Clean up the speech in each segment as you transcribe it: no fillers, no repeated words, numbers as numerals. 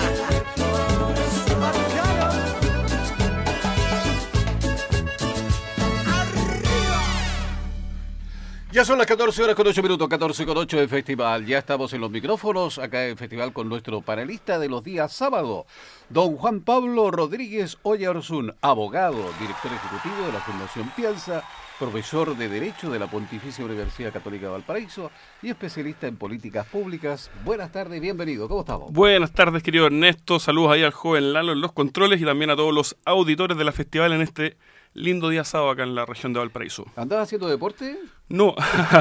Ya son las 14 horas con 8 minutos, 14 con 8 de Festival. Ya estamos en los micrófonos, acá en Festival con nuestro panelista de los días sábado, don Juan Pablo Rodríguez Oyarzún, abogado, director ejecutivo de la Fundación Piensa, profesor de Derecho de la Pontificia Universidad Católica de Valparaíso y especialista en políticas públicas. Buenas tardes, bienvenido, ¿cómo estamos? Buenas tardes, querido Ernesto, saludos ahí al joven Lalo en los controles y también a todos los auditores de la Festival en este lindo día sábado acá en la región de Valparaíso. ¿Andabas haciendo deporte? No.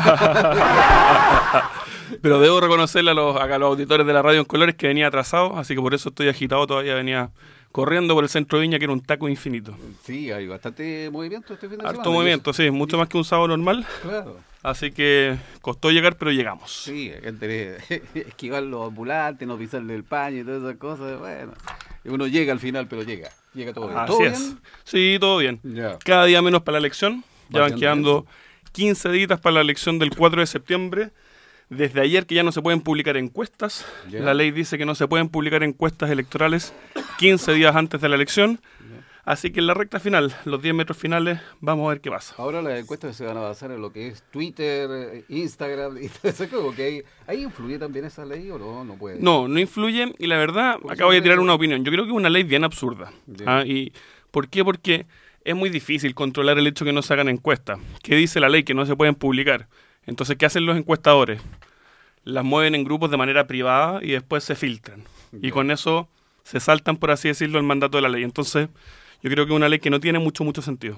Pero debo reconocerle a los auditores de la radio en colores que venía atrasado, así que por eso estoy agitado, todavía venía corriendo por el centro de Viña, que era un taco infinito. Sí, hay bastante movimiento este fin de semana. Harto movimiento, sí, mucho más que un sábado normal. Claro. Así que costó llegar, pero llegamos. Sí, entre esquivar los ambulantes, no pisarle el paño y todas esas cosas, bueno. Uno llega al final, pero llega todo bien. Así es. Bien? Sí, todo bien. Ya. Cada día menos para la elección. Ya van quedando 15 días para la elección del 4 de septiembre. Desde ayer que ya no se pueden publicar encuestas. Ya. La ley dice que no se pueden publicar encuestas electorales 15 días antes de la elección. Ya. Así que en la recta final, los 10 metros finales, vamos a ver qué pasa. Ahora las encuestas se van a basar en lo que es Twitter, Instagram y todo eso. ¿Cómo que ahí influye también esa ley o no? No puede. No influye y la verdad, acá voy a tirar una opinión. Yo creo que es una ley bien absurda. ¿Y por qué? Porque es muy difícil controlar el hecho que no se hagan encuestas. ¿Qué dice la ley? Que no se pueden publicar. Entonces, ¿qué hacen los encuestadores? Las mueven en grupos de manera privada y después se filtran. Y con eso se saltan, por así decirlo, el mandato de la ley. Entonces, yo creo que es una ley que no tiene mucho sentido.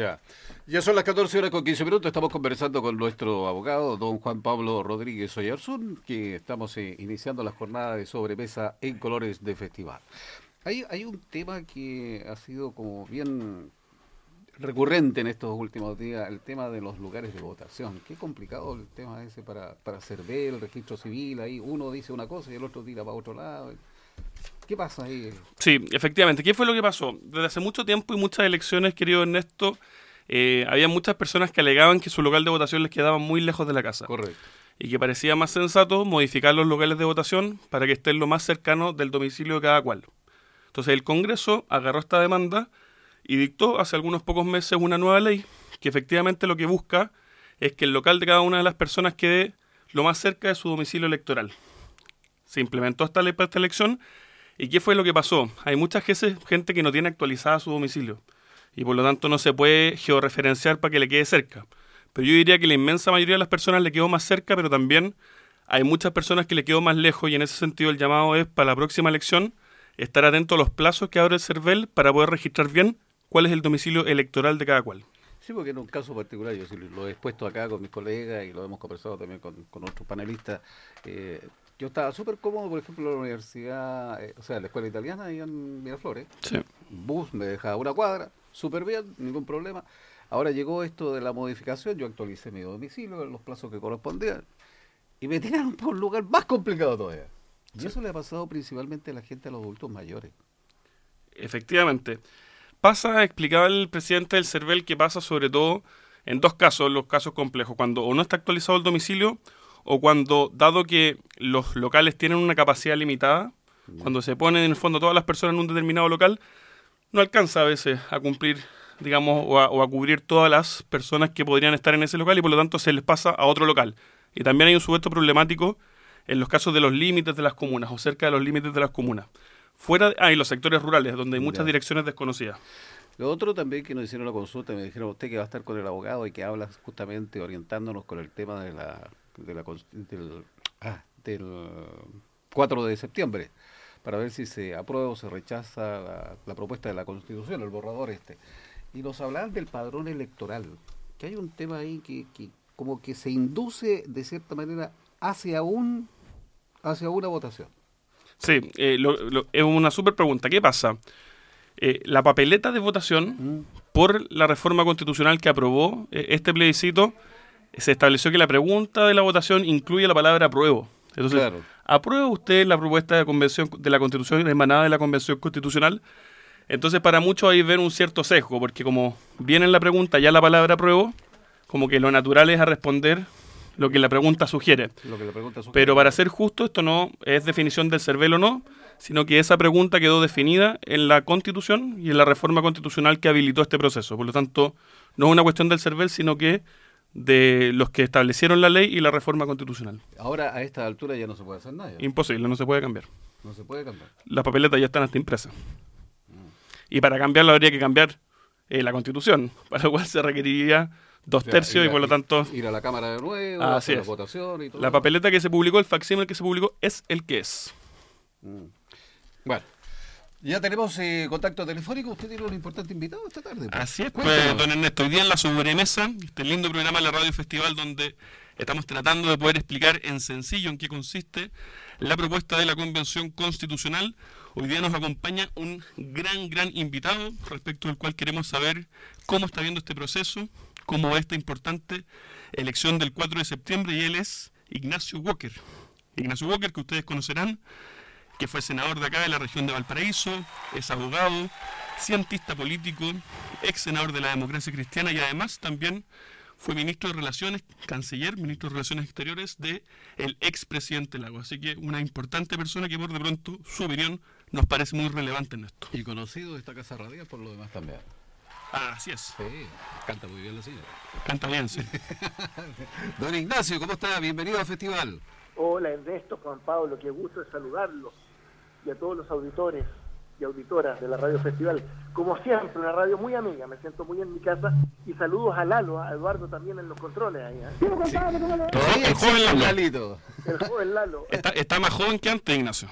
Ya son las 14 horas con 15 minutos. Estamos conversando con nuestro abogado, don Juan Pablo Rodríguez Oyarzún, que estamos iniciando la jornada de sobremesa en colores de festival. Hay un tema que ha sido como bien recurrente en estos últimos días, el tema de los lugares de votación. Qué complicado el tema ese para hacer ver el registro civil. Ahí uno dice una cosa y el otro tira para otro lado. ¿Qué pasa ahí? Sí, efectivamente. ¿Qué fue lo que pasó? Desde hace mucho tiempo y muchas elecciones, querido Ernesto, había muchas personas que alegaban que su local de votación les quedaba muy lejos de la casa. Correcto. Y que parecía más sensato modificar los locales de votación para que estén lo más cercano del domicilio de cada cual. Entonces el Congreso agarró esta demanda y dictó hace algunos pocos meses una nueva ley que efectivamente lo que busca es que el local de cada una de las personas quede lo más cerca de su domicilio electoral. Se implementó esta ley para esta elección. ¿Y qué fue lo que pasó? Hay mucha gente que no tiene actualizada su domicilio y por lo tanto no se puede georreferenciar para que le quede cerca. Pero yo diría que la inmensa mayoría de las personas le quedó más cerca, pero también hay muchas personas que le quedó más lejos y en ese sentido el llamado es para la próxima elección estar atento a los plazos que abre el CERVEL para poder registrar bien cuál es el domicilio electoral de cada cual. Sí, porque en un caso particular, yo lo he expuesto acá con mis colegas y lo hemos conversado también con otros panelistas. Yo estaba súper cómodo, por ejemplo, en la universidad, la escuela italiana ahí en Miraflores. Sí. Bus me dejaba una cuadra, súper bien, ningún problema. Ahora llegó esto de la modificación, yo actualicé mi domicilio en los plazos que correspondían y me tiraron para un lugar más complicado todavía. Y eso le ha pasado principalmente a la gente, a los adultos mayores. Efectivamente. Explicaba el presidente del CERVEL que pasa sobre todo en dos casos, los casos complejos, cuando o no está actualizado el domicilio o cuando, dado que los locales tienen una capacidad limitada, cuando se ponen en el fondo todas las personas en un determinado local, no alcanza a veces a cumplir, digamos, o a cubrir todas las personas que podrían estar en ese local y por lo tanto se les pasa a otro local. Y también hay un supuesto problemático en los casos de los límites de las comunas o cerca de los límites de las comunas. Y los sectores rurales, donde hay muchas direcciones desconocidas. Lo otro también que nos hicieron la consulta, me dijeron usted que va a estar con el abogado y que habla justamente orientándonos con el tema del 4 de septiembre, para ver si se aprueba o se rechaza la propuesta de la Constitución, el borrador este. Y nos hablaban del padrón electoral, que hay un tema ahí que como que se induce de cierta manera hacia una votación. Sí, es una súper pregunta. ¿Qué pasa? La papeleta de votación, por la reforma constitucional que aprobó este plebiscito, se estableció que la pregunta de la votación incluye la palabra apruebo. Entonces, claro. ¿Aprueba usted la propuesta de convención de la Constitución emanada de la Convención Constitucional? Entonces, para muchos ahí ven un cierto sesgo, porque como viene en la pregunta ya la palabra apruebo, como que lo natural es a responder lo que la pregunta sugiere. Pero para ser justo, esto no es definición del CERVEL o no, sino que esa pregunta quedó definida en la Constitución y en la reforma constitucional que habilitó este proceso. Por lo tanto, no es una cuestión del CERVEL, sino que de los que establecieron la ley y la reforma constitucional. Ahora, a esta altura ya no se puede hacer nada. ¿Ya? Imposible, no se puede cambiar. No se puede cambiar. Las papeletas ya están hasta impresas. Y para cambiarlo habría que cambiar la Constitución, para lo cual se requeriría 2/3 y por lo tanto... Ir a la Cámara de nuevo, Así hacer la es. votación y todo. La papeleta que se publicó, el facsímil que se publicó, es el que es. Bueno, ya tenemos contacto telefónico. Usted tiene un importante invitado esta tarde. Pues. Así es, Cuéntanos. pues, don Ernesto, hoy día en la sobremesa, este lindo programa de la Radio Festival, donde estamos tratando de poder explicar en sencillo en qué consiste la propuesta de la Convención Constitucional. Hoy día nos acompaña un gran invitado, respecto al cual queremos saber cómo está viendo este proceso, cómo va esta importante elección del 4 de septiembre, y él es Ignacio Walker. Ignacio Walker, que ustedes conocerán, que fue senador de acá de la región de Valparaíso, es abogado, cientista político, ex senador de la Democracia Cristiana y además también fue ministro de Relaciones, canciller, ministro de Relaciones Exteriores de el expresidente Lago. Así que una importante persona que por de pronto su opinión nos parece muy relevante en esto. Y conocido de esta casa radial por lo demás también. Así es. Sí, canta muy bien la señora. Canta bien, sí. Don Ignacio, ¿cómo está? Bienvenido al festival. Hola Ernesto, Juan Pablo, qué gusto de saludarlos y a todos los auditores y auditoras de la Radio Festival. Como siempre, una radio muy amiga, me siento muy en mi casa y saludos a Lalo, a Eduardo también en los controles ahí. Sí. El joven Lalo. Lalito. El joven Lalo. Está más joven que antes, Ignacio.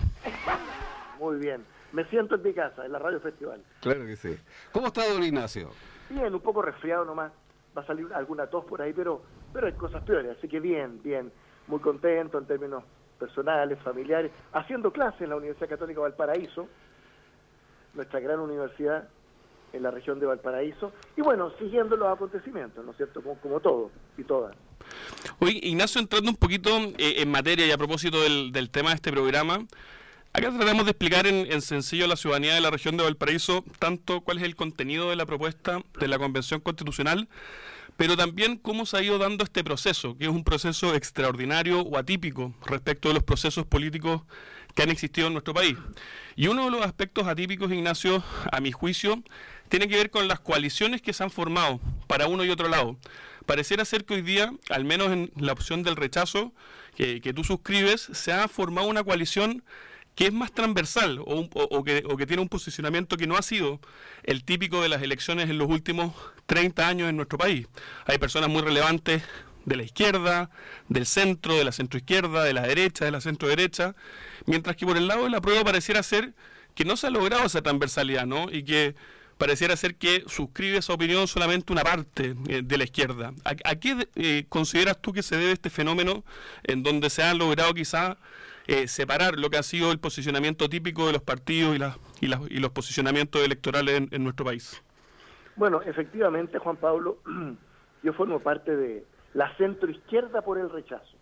Muy bien, me siento en mi casa, en la Radio Festival. Claro que sí. ¿Cómo está don Ignacio? Bien, un poco resfriado nomás, va a salir alguna tos por ahí, pero hay cosas peores, así que bien, muy contento en términos personales, familiares, haciendo clases en la Universidad Católica de Valparaíso, nuestra gran universidad en la región de Valparaíso, y bueno, siguiendo los acontecimientos, ¿no es cierto?, como todos y todas. Oye, Ignacio, entrando un poquito en materia y a propósito del tema de este programa, acá tratamos de explicar en sencillo a la ciudadanía de la región de Valparaíso tanto cuál es el contenido de la propuesta de la Convención Constitucional, pero también cómo se ha ido dando este proceso, que es un proceso extraordinario o atípico respecto de los procesos políticos que han existido en nuestro país. Y uno de los aspectos atípicos, Ignacio, a mi juicio, tiene que ver con las coaliciones que se han formado para uno y otro lado. Pareciera ser que hoy día, al menos en la opción del rechazo que tú suscribes, se ha formado una coalición que es más transversal o que tiene un posicionamiento que no ha sido el típico de las elecciones en los últimos 30 años en nuestro país. Hay personas muy relevantes de la izquierda, del centro, de la centroizquierda, de la derecha, de la centroderecha, mientras que por el lado de la prueba pareciera ser que no se ha logrado esa transversalidad, ¿no? Y que pareciera ser que suscribe esa opinión solamente una parte de la izquierda. ¿A qué consideras tú que se debe este fenómeno en donde se ha logrado quizá separar lo que ha sido el posicionamiento típico de los partidos y los posicionamientos electorales en nuestro país? Bueno, efectivamente, Juan Pablo, yo formo parte de la centroizquierda por el rechazo.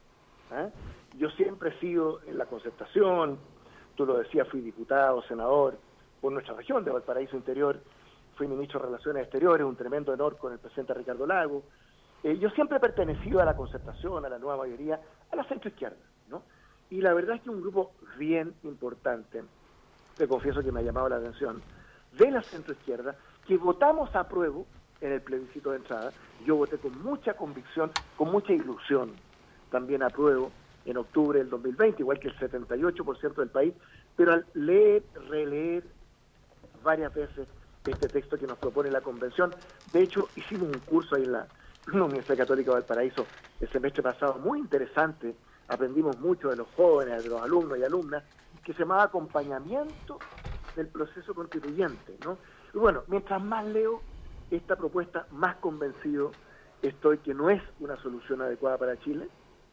Yo siempre he sido en la concertación, tú lo decías, fui diputado, senador por nuestra región de Valparaíso Interior, fui ministro de Relaciones Exteriores, un tremendo honor con el presidente Ricardo Lago. Yo siempre he pertenecido a la concertación, a la nueva mayoría, a la centroizquierda, ¿no? Y la verdad es que un grupo bien importante, te confieso que me ha llamado la atención, de la centroizquierda, que votamos a prueba en el plebiscito de entrada. Yo voté con mucha convicción, con mucha ilusión, también a prueba en octubre del 2020, igual que el 78% del país, pero al leer, releer varias veces este texto que nos propone la Convención, de hecho hicimos un curso ahí en la Universidad Católica de Valparaíso el semestre pasado, muy interesante, aprendimos mucho de los jóvenes, de los alumnos y alumnas, que se llamaba acompañamiento del proceso constituyente, ¿no? Y bueno, mientras más leo esta propuesta, más convencido estoy que no es una solución adecuada para Chile,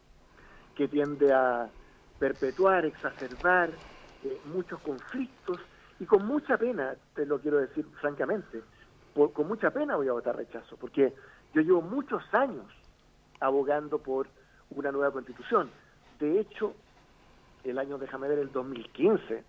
que tiende a perpetuar, exacerbar muchos conflictos, y con mucha pena, te lo quiero decir francamente, con mucha pena voy a votar rechazo, porque yo llevo muchos años abogando por una nueva constitución. De hecho, el año, déjame ver, el 2015,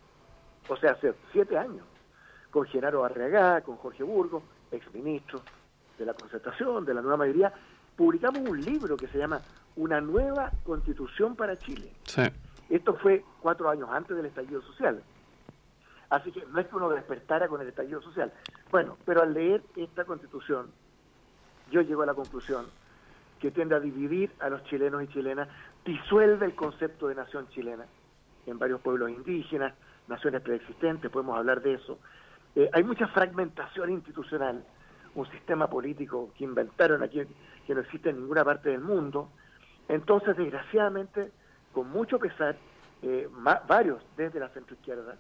o sea, hace 7 años, con Genaro Barragán, con Jorge Burgos, exministro de la Concertación, de la nueva mayoría, publicamos un libro que se llama Una nueva Constitución para Chile. Sí. Esto fue 4 años antes del estallido social. Así que no es que uno despertara con el estallido social. Bueno, pero al leer esta Constitución, yo llego a la conclusión que tiende a dividir a los chilenos y chilenas, disuelve el concepto de nación chilena en varios pueblos indígenas, naciones preexistentes, podemos hablar de eso. Hay mucha fragmentación institucional, un sistema político que inventaron aquí, que no existe en ninguna parte del mundo. Entonces, desgraciadamente, con mucho pesar, varios desde la centroizquierda,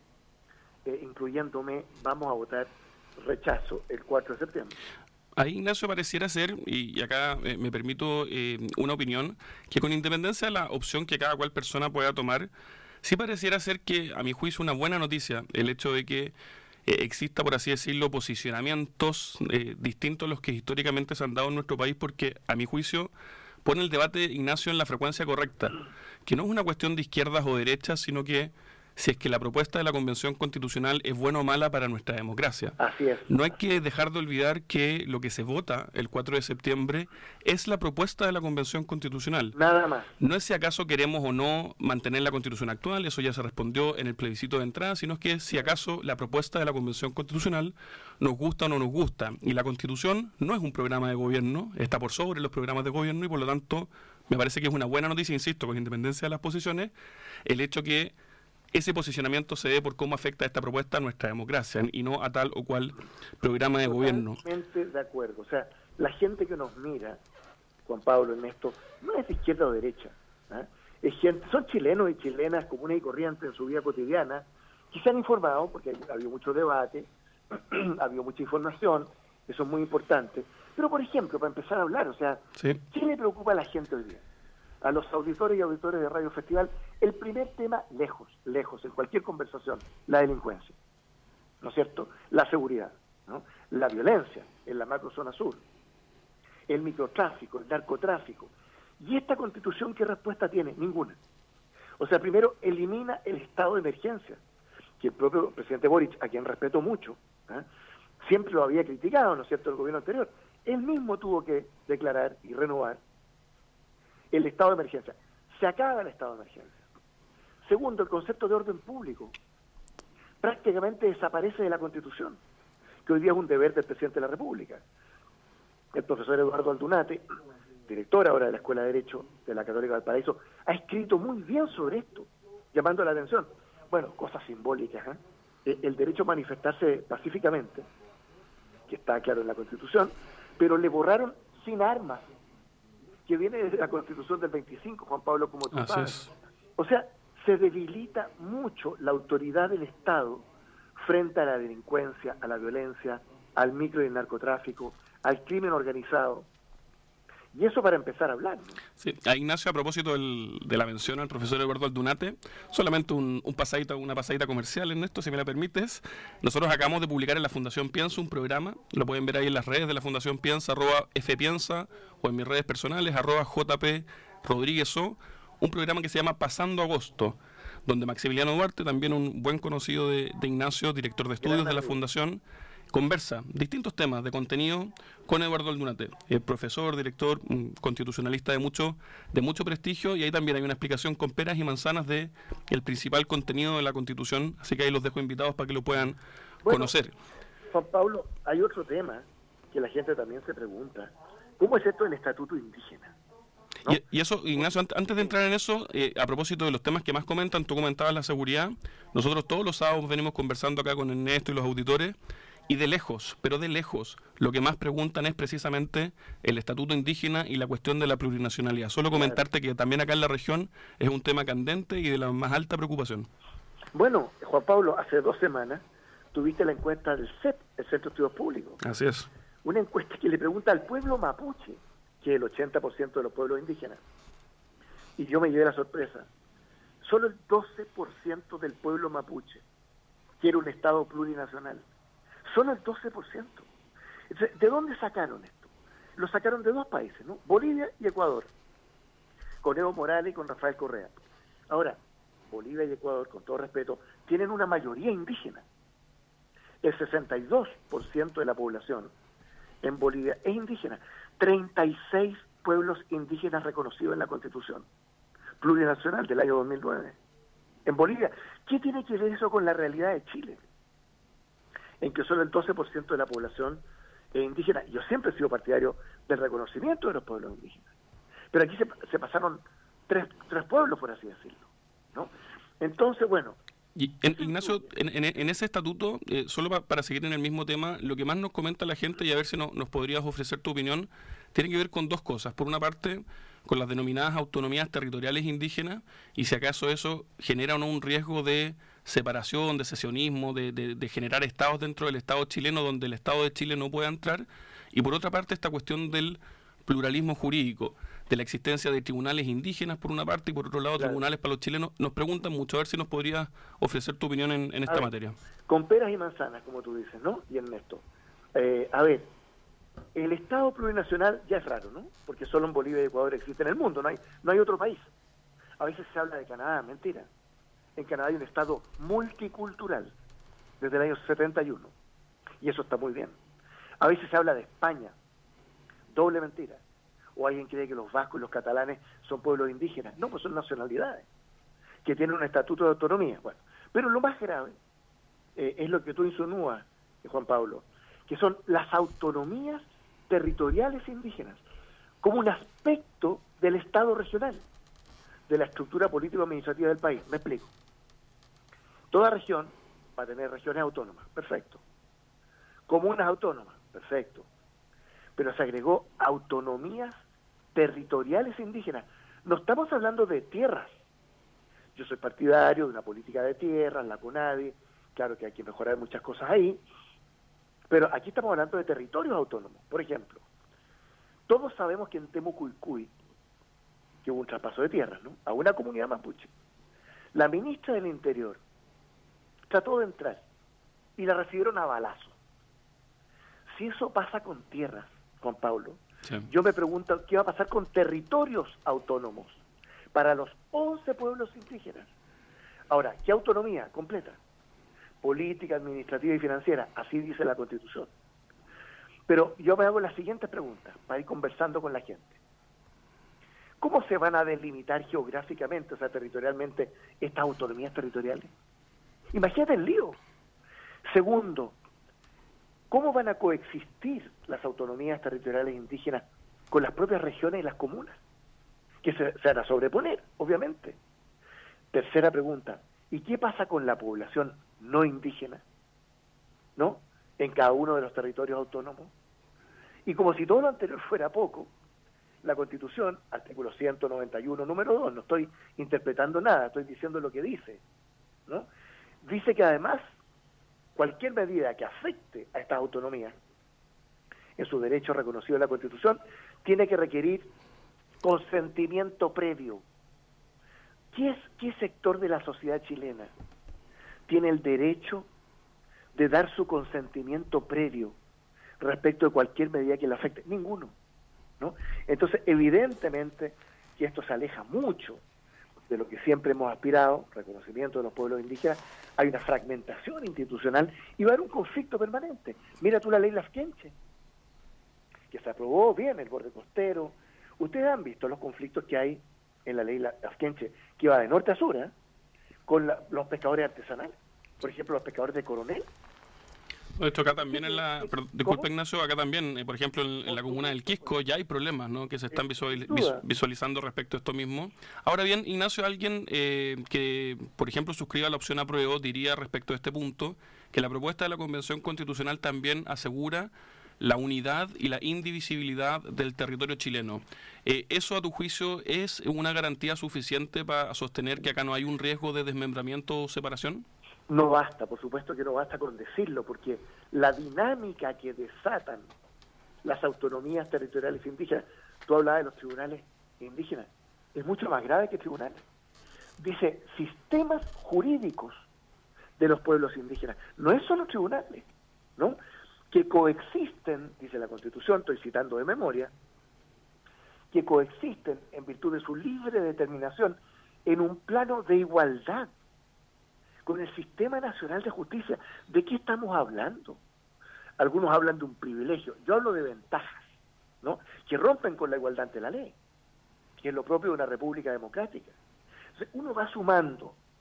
incluyéndome, vamos a votar rechazo el 4 de septiembre. Ahí, Ignacio, pareciera ser, y acá me permito una opinión, que con independencia de la opción que cada cual persona pueda tomar, sí pareciera ser que, a mi juicio, una buena noticia el hecho de que exista, por así decirlo, posicionamientos distintos a los que históricamente se han dado en nuestro país, porque, a mi juicio, pone el debate, Ignacio, en la frecuencia correcta, que no es una cuestión de izquierdas o derechas, sino que si es que la propuesta de la Convención Constitucional es buena o mala para nuestra democracia. Así es. No hay que dejar de olvidar que lo que se vota el 4 de septiembre es la propuesta de la Convención Constitucional. Nada más. No es si acaso queremos o no mantener la Constitución actual, eso ya se respondió en el plebiscito de entrada, sino que si acaso la propuesta de la Convención Constitucional nos gusta o no nos gusta. Y la Constitución no es un programa de gobierno, está por sobre los programas de gobierno y por lo tanto me parece que es una buena noticia, insisto, con independencia de las posiciones, el hecho que ese posicionamiento se dé por cómo afecta esta propuesta a nuestra democracia y no a tal o cual programa de gobierno. Totalmente de acuerdo. O sea, la gente que nos mira, Juan Pablo, en esto, no es de izquierda o derecha. Es gente, son chilenos y chilenas comunes y corrientes en su vida cotidiana, que se han informado, porque ha habido mucho debate, ha habido mucha información, eso es muy importante. Pero, por ejemplo, para empezar a hablar, o sea, ¿sí? ¿Qué le preocupa a la gente hoy día? A los auditores y auditores de Radio Festival, el primer tema, lejos, en cualquier conversación, la delincuencia, ¿no es cierto? La seguridad, ¿no? La violencia en la macrozona sur, el microtráfico, el narcotráfico. ¿Y esta Constitución qué respuesta tiene? Ninguna. O sea, primero, elimina el estado de emergencia, que el propio presidente Boric, a quien respeto mucho, siempre lo había criticado, ¿no es cierto?, el gobierno anterior. Él mismo tuvo que declarar y renovar el estado de emergencia. Se acaba el estado de emergencia. Segundo, el concepto de orden público prácticamente desaparece de la Constitución, que hoy día es un deber del presidente de la República. El profesor Eduardo Aldunate, director ahora de la Escuela de Derecho de la Católica del Paraíso, ha escrito muy bien sobre esto, llamando la atención. Bueno, cosas simbólicas, el derecho a manifestarse pacíficamente, que está claro en la Constitución, pero le borraron sin armas, que viene desde la Constitución del 25, Juan Pablo, como tú sabes. O sea, se debilita mucho la autoridad del Estado frente a la delincuencia, a la violencia, al micro y el narcotráfico, al crimen organizado. Y eso para empezar a hablar, ¿no? Sí, a Ignacio, a propósito de la mención al profesor Eduardo Aldunate, solamente una pasadita comercial en esto, si me la permites. Nosotros acabamos de publicar en la Fundación Piensa un programa, lo pueden ver ahí en las redes de la Fundación Piensa, @fpiensa, o en mis redes personales, @jprodríguezO, un programa que se llama Pasando Agosto, donde Maximiliano Duarte, también un buen conocido de Ignacio, director de estudios de la Fundación, conversa distintos temas de contenido con Eduardo Aldunate, profesor, director, constitucionalista de mucho prestigio, y ahí también hay una explicación con peras y manzanas de el principal contenido de la Constitución, así que ahí los dejo invitados para que lo puedan conocer. Juan Pablo, hay otro tema que la gente también se pregunta: ¿cómo es esto del estatuto indígena? ¿No? Y eso, Ignacio, antes de entrar en eso, a propósito de los temas que más comentan, tú comentabas la seguridad. Nosotros todos los sábados venimos conversando acá con Ernesto y los auditores, y de lejos, lo que más preguntan es precisamente el estatuto indígena y la cuestión de la plurinacionalidad. Solo comentarte que también acá en la región es un tema candente y de la más alta preocupación. Bueno, Juan Pablo, hace 2 semanas tuviste la encuesta del CEP, el Centro de Estudios Públicos. Así es. Una encuesta que le pregunta al pueblo mapuche, que es el 80% de los pueblos indígenas. Y yo me llevé la sorpresa. Solo el 12% del pueblo mapuche quiere un Estado plurinacional. Solo el 12%. ¿De dónde sacaron esto? Lo sacaron de 2 países, ¿no? Bolivia y Ecuador, con Evo Morales y con Rafael Correa. Ahora, Bolivia y Ecuador, con todo respeto, tienen una mayoría indígena. El 62% de la población en Bolivia es indígena. 36 pueblos indígenas reconocidos en la Constitución plurinacional del año 2009. en Bolivia. ¿Qué tiene que ver eso con la realidad de Chile? En que solo el 12% de la población es indígena. Yo siempre he sido partidario del reconocimiento de los pueblos indígenas. Pero aquí se pasaron tres pueblos, por así decirlo, ¿no? Entonces, bueno... Y Ignacio, en ese estatuto, solo para seguir en el mismo tema, lo que más nos comenta la gente, y a ver si nos podrías ofrecer tu opinión, tiene que ver con dos cosas. Por una parte, con las denominadas autonomías territoriales indígenas, y si acaso eso genera o no un riesgo de separación, de secesionismo, de generar estados dentro del Estado chileno donde el Estado de Chile no pueda entrar. Y por otra parte, esta cuestión del pluralismo jurídico, de la existencia de tribunales indígenas por una parte y por otro lado tribunales para los chilenos. Nos preguntan mucho, a ver si nos podrías ofrecer tu opinión en esta materia. Con peras y manzanas, como tú dices, ¿no? Y Ernesto, a ver, el Estado plurinacional ya es raro, ¿no? Porque solo en Bolivia y Ecuador existe en el mundo, no hay otro país. A veces se habla de Canadá, mentira. En Canadá hay un Estado multicultural desde el año 71 y eso está muy bien. A veces se habla de España, doble mentira. O alguien cree que los vascos y los catalanes son pueblos indígenas. No, pues son nacionalidades que tienen un estatuto de autonomía. Bueno, pero lo más grave es lo que tú insinúas, Juan Pablo, que son las autonomías territoriales indígenas, como un aspecto del Estado regional, de la estructura político-administrativa del país. Me explico. Toda región va a tener regiones autónomas, perfecto. Comunas autónomas, perfecto. Pero se agregó autonomías territoriales indígenas. No estamos hablando de tierras. Yo soy partidario de una política de tierras, la CONADI, claro que hay que mejorar muchas cosas ahí, pero aquí estamos hablando de territorios autónomos. Por ejemplo, todos sabemos que en Temucuicui, que hubo un traspaso de tierras, ¿no?, a una comunidad mapuche. La ministra del Interior trató de entrar y la recibieron a balazo. Si eso pasa con tierras, Juan Pablo, sí, yo me pregunto qué va a pasar con territorios autónomos para los 11 pueblos indígenas. Ahora, ¿qué autonomía completa? Política, administrativa y financiera, así dice la Constitución. Pero yo me hago la siguiente pregunta para ir conversando con la gente. ¿Cómo se van a delimitar geográficamente, o sea, territorialmente, estas autonomías territoriales? Imagínate el lío. Segundo, ¿cómo van a coexistir las autonomías territoriales indígenas con las propias regiones y las comunas? Que se van a sobreponer, obviamente. Tercera pregunta, ¿y qué pasa con la población no indígena? ¿No? En cada uno de los territorios autónomos. Y como si todo lo anterior fuera poco, la Constitución, artículo 191, número 2, no estoy interpretando nada, estoy diciendo lo que dice, ¿no? Dice que además cualquier medida que afecte a estas autonomías, en su derecho reconocido en la Constitución, tiene que requerir consentimiento previo. ¿Qué sector de la sociedad chilena tiene el derecho de dar su consentimiento previo respecto de cualquier medida que le afecte? Ninguno, ¿no? Entonces, evidentemente que esto se aleja mucho de lo que siempre hemos aspirado, reconocimiento de los pueblos indígenas. Hay una fragmentación institucional y va a haber un conflicto permanente. Mira tú la ley Lafkenche, que se aprobó bien, el borde costero. Ustedes han visto los conflictos que hay en la ley Lafkenche, que va de norte a sur, con los pescadores artesanales. Por ejemplo, los pescadores de Coronel. Esto acá también disculpa Ignacio, acá también, por ejemplo, en la comuna del Quisco ya hay problemas, ¿no?, que se están visualizando respecto a esto mismo. Ahora bien, Ignacio, alguien que, por ejemplo, suscriba la opción apruebo, diría respecto a este punto, que la propuesta de la Convención Constitucional también asegura la unidad y la indivisibilidad del territorio chileno. ¿Eso, a tu juicio, es una garantía suficiente para sostener que acá no hay un riesgo de desmembramiento o separación? No basta, por supuesto que no basta con decirlo, porque la dinámica que desatan las autonomías territoriales indígenas, tú hablabas de los tribunales indígenas, es mucho más grave que tribunales. Dice, sistemas jurídicos de los pueblos indígenas, no es solo tribunales, ¿no?, que coexisten, dice la Constitución, estoy citando de memoria, que coexisten en virtud de su libre determinación en un plano de igualdad con el Sistema Nacional de Justicia. ¿De qué estamos hablando? Algunos hablan de un privilegio, yo hablo de ventajas, ¿no?, que rompen con la igualdad ante la ley, que es lo propio de una república democrática. Entonces, uno va sumando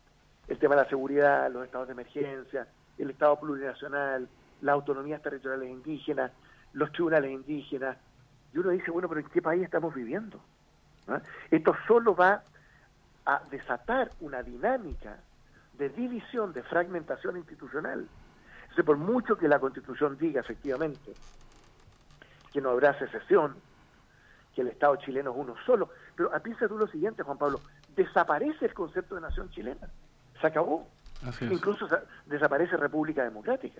el tema de la seguridad, los estados de emergencia, el Estado plurinacional, las autonomías territoriales indígenas, los tribunales indígenas. Y uno dice, bueno, pero ¿en qué país estamos viviendo? ¿Ah? Esto solo va a desatar una dinámica de división, de fragmentación institucional. Entonces, por mucho que la Constitución diga efectivamente que no habrá secesión, que el Estado chileno es uno solo, pero piensa tú lo siguiente, Juan Pablo, desaparece el concepto de nación chilena, se acabó. Incluso desaparece República Democrática.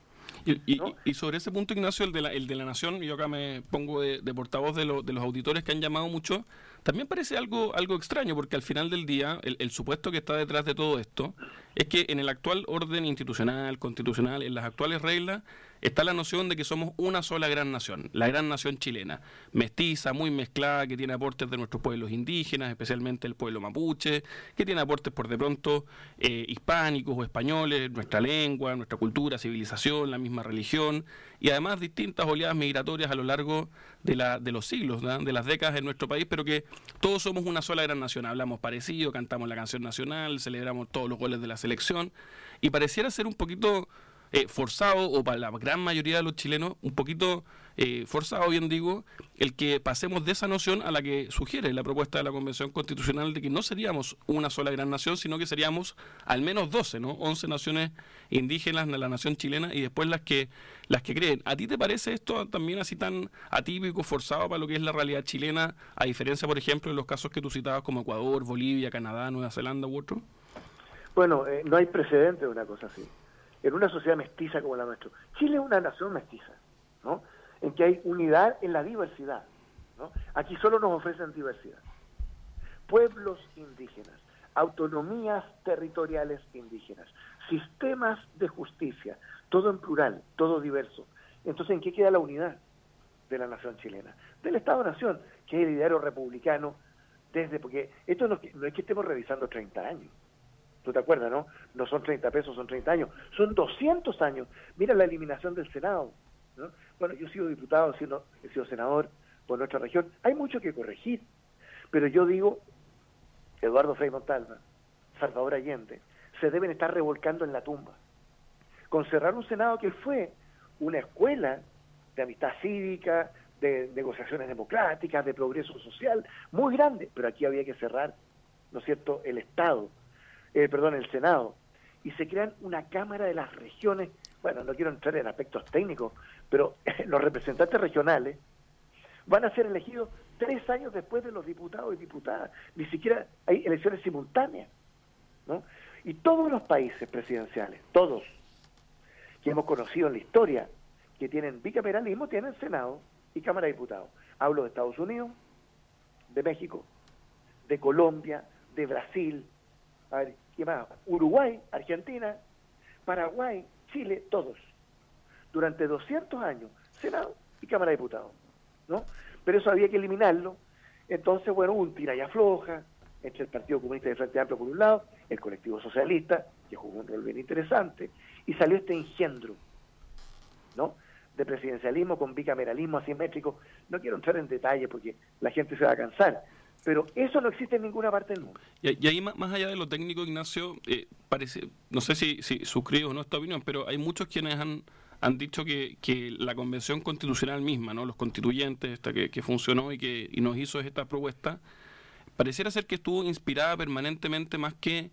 Y sobre ese punto, Ignacio, el de la nación, yo acá me pongo de portavoz de los auditores que han llamado mucho, también parece algo extraño, porque al final del día, el supuesto que está detrás de todo esto es que en el actual orden institucional, constitucional, en las actuales reglas, está la noción de que somos una sola gran nación, la gran nación chilena, mestiza, muy mezclada, que tiene aportes de nuestros pueblos indígenas, especialmente el pueblo mapuche, que tiene aportes por de pronto hispánicos o españoles, nuestra lengua, nuestra cultura, civilización, la misma religión, y además distintas oleadas migratorias a lo largo de los siglos, ¿no?, de las décadas en nuestro país, pero que todos somos una sola gran nación, hablamos parecido, cantamos la canción nacional, celebramos todos los goles de la selección, y pareciera ser un poquito forzado, o para la gran mayoría de los chilenos, un poquito forzado, bien digo, el que pasemos de esa noción a la que sugiere la propuesta de la Convención Constitucional de que no seríamos una sola gran nación, sino que seríamos al menos 12, ¿no? 11 naciones indígenas de la nación chilena y después las que creen. ¿A ti te parece esto también así tan atípico, forzado para lo que es la realidad chilena, a diferencia, por ejemplo, de los casos que tú citabas como Ecuador, Bolivia, Canadá, Nueva Zelanda u otro? Bueno, no hay precedente de una cosa así. En una sociedad mestiza como la nuestra. Chile es una nación mestiza, ¿no?, en que hay unidad en la diversidad, ¿no? Aquí solo nos ofrecen diversidad. Pueblos indígenas, autonomías territoriales indígenas, sistemas de justicia, todo en plural, todo diverso. Entonces, ¿en qué queda la unidad de la nación chilena? Del Estado-Nación, que es el ideario republicano, porque esto no es que estemos revisando 30 años. ¿Tú te acuerdas, no? No son 30 pesos, son 30 años. Son 200 años. Mira la eliminación del Senado, ¿no? Bueno, yo he sido diputado, he sido senador por nuestra región. Hay mucho que corregir. Pero yo digo, Eduardo Frei Montalva, Salvador Allende, se deben estar revolcando en la tumba. Con cerrar un Senado que fue una escuela de amistad cívica, de negociaciones democráticas, de progreso social, muy grande. Pero aquí había que cerrar, ¿no es cierto?, el Senado, y se crean una Cámara de las Regiones. Bueno, no quiero entrar en aspectos técnicos, pero los representantes regionales van a ser elegidos 3 años después de los diputados y diputadas. Ni siquiera hay elecciones simultáneas, ¿no? Y todos los países presidenciales, todos, que hemos conocido en la historia, que tienen bicameralismo, tienen Senado y Cámara de Diputados. Hablo de Estados Unidos, de México, de Colombia, de Brasil, a ver, ¿qué más? Uruguay, Argentina, Paraguay, Chile, todos. Durante 200 años, Senado y Cámara de Diputados, ¿no? Pero eso había que eliminarlo. Entonces, bueno, hubo un tira y afloja entre el Partido Comunista y el Frente Amplio por un lado, el colectivo socialista, que jugó un rol bien interesante, y salió este engendro, ¿no?, de presidencialismo con bicameralismo asimétrico. No quiero entrar en detalle porque la gente se va a cansar, pero eso no existe en ninguna parte del mundo. Y ahí, más allá de lo técnico, Ignacio, parece, no sé si suscribo o no esta opinión, pero hay muchos quienes han dicho que la Convención Constitucional misma, ¿no?, los constituyentes, esta que funcionó y nos hizo esta propuesta, pareciera ser que estuvo inspirada permanentemente más que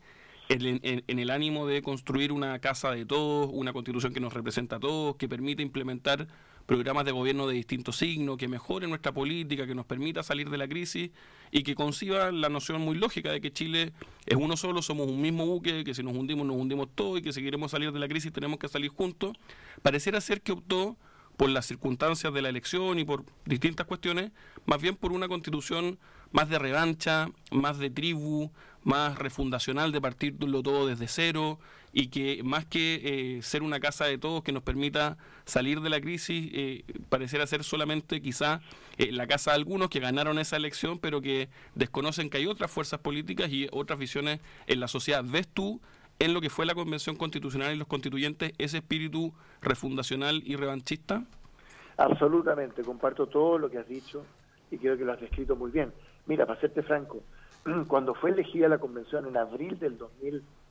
en el ánimo de construir una casa de todos, una constitución que nos representa a todos, que permite implementar programas de gobierno de distintos signos, que mejore nuestra política, que nos permita salir de la crisis y que conciba la noción muy lógica de que Chile es uno solo, somos un mismo buque, que si nos hundimos todos y que si queremos salir de la crisis tenemos que salir juntos. Pareciera ser que optó, por las circunstancias de la elección y por distintas cuestiones, más bien por una constitución más de revancha, más de tribu, más refundacional, de partirlo todo desde cero, y que más que ser una casa de todos que nos permita salir de la crisis, pareciera ser solamente quizá la casa de algunos que ganaron esa elección, pero que desconocen que hay otras fuerzas políticas y otras visiones en la sociedad. ¿Ves tú en lo que fue la Convención Constitucional y los constituyentes ese espíritu refundacional y revanchista? Absolutamente, comparto todo lo que has dicho y creo que lo has descrito muy bien. Mira, para serte franco, cuando fue elegida la Convención en abril del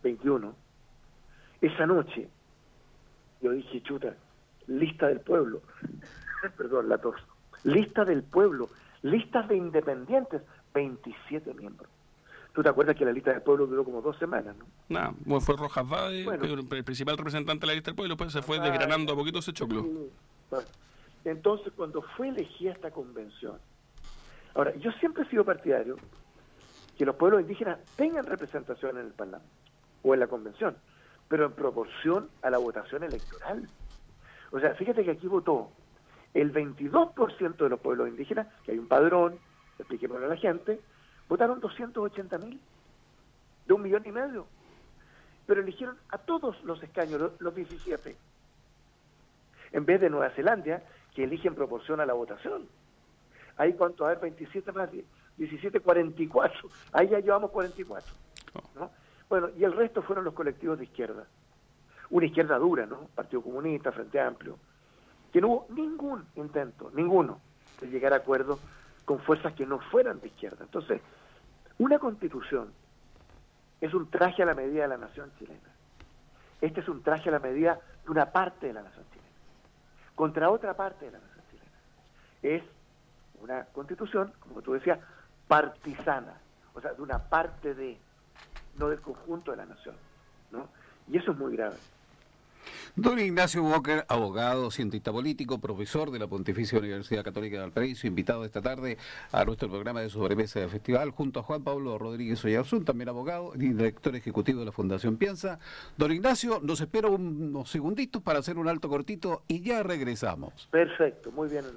21, esa noche, yo dije, chuta, lista del pueblo, perdón, la tos, lista del pueblo, listas de independientes, 27 miembros. ¿Tú te acuerdas que la lista del pueblo duró como 2 semanas, no? No, fue Rojas Bade, el principal representante de la lista del pueblo, y después se fue desgranando a poquito ese choclo. Sí. Bueno, entonces, cuando fue elegida esta convención, ahora, yo siempre he sido partidario que los pueblos indígenas tengan representación en el Parlamento o en la convención, pero en proporción a la votación electoral. O sea, fíjate que aquí votó el 22% de los pueblos indígenas, que hay un padrón, expliquémoslo a la gente, votaron 280.000, de 1,5 millones, pero eligieron a todos los escaños, los 17, en vez de Nueva Zelanda, que elige en proporción a la votación. Ahí cuánto, a ver, 27 más 17, 44, ahí ya llevamos 44, ¿no? Bueno, y el resto fueron los colectivos de izquierda, una izquierda dura, ¿no? Partido Comunista, Frente Amplio, que no hubo ningún intento, ninguno, de llegar a acuerdos con fuerzas que no fueran de izquierda. Entonces, una constitución es un traje a la medida de la nación chilena. Este es un traje a la medida de una parte de la nación chilena, contra otra parte de la nación chilena. Es una constitución, como tú decías, partisana, o sea, de una parte de, no del conjunto de la nación, ¿no? Y eso es muy grave. Don Ignacio Walker, abogado, cientista político, profesor de la Pontificia Universidad Católica de Valparaíso, invitado esta tarde a nuestro programa de sobremesa del festival, junto a Juan Pablo Rodríguez Oyarzún, también abogado y director ejecutivo de la Fundación Piensa. Don Ignacio, nos espera unos segunditos para hacer un alto cortito y ya regresamos. Perfecto, muy bien.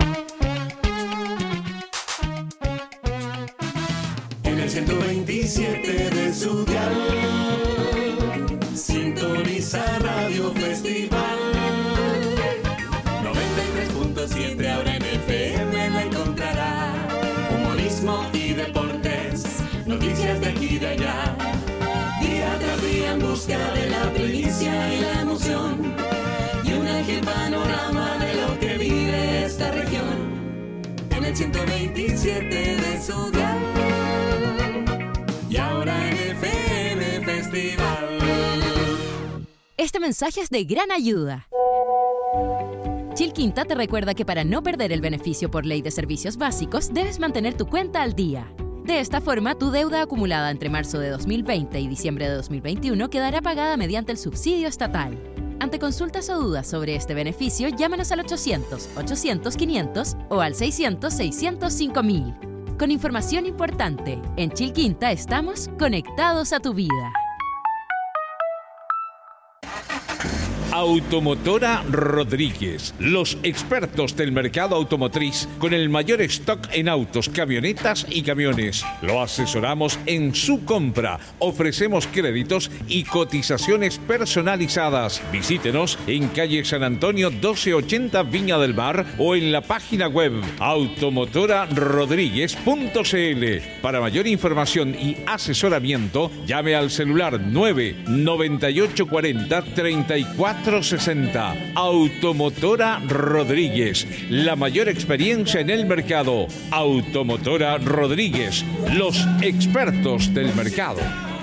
En el 127 de su dial, sintoniza Radio Festival. 93.7 ahora en FM la encontrará. Humorismo y deportes, noticias de aquí y de allá. Día tras día en busca de la primicia y la emoción, y un ágil panorama de lo que vive esta región. En el 127 de su dial, y ahora en FM Festival. Este mensaje es de gran ayuda. Chilquinta te recuerda que para no perder el beneficio por ley de servicios básicos, debes mantener tu cuenta al día. De esta forma, tu deuda acumulada entre marzo de 2020 y diciembre de 2021 quedará pagada mediante el subsidio estatal. Ante consultas o dudas sobre este beneficio, llámanos al 800-800-500 o al 600-605.000. Con información importante, en Chilquinta estamos conectados a tu vida. Automotora Rodríguez, los expertos del mercado automotriz con el mayor stock en autos, camionetas y camiones. Lo asesoramos en su compra, ofrecemos créditos y cotizaciones personalizadas. Visítenos en calle San Antonio 1280 Viña del Mar o en la página web automotorarodríguez.cl. Para mayor información y asesoramiento, llame al celular 99840 3460. Automotora Rodríguez, la mayor experiencia en el mercado. Automotora Rodríguez, los expertos del mercado.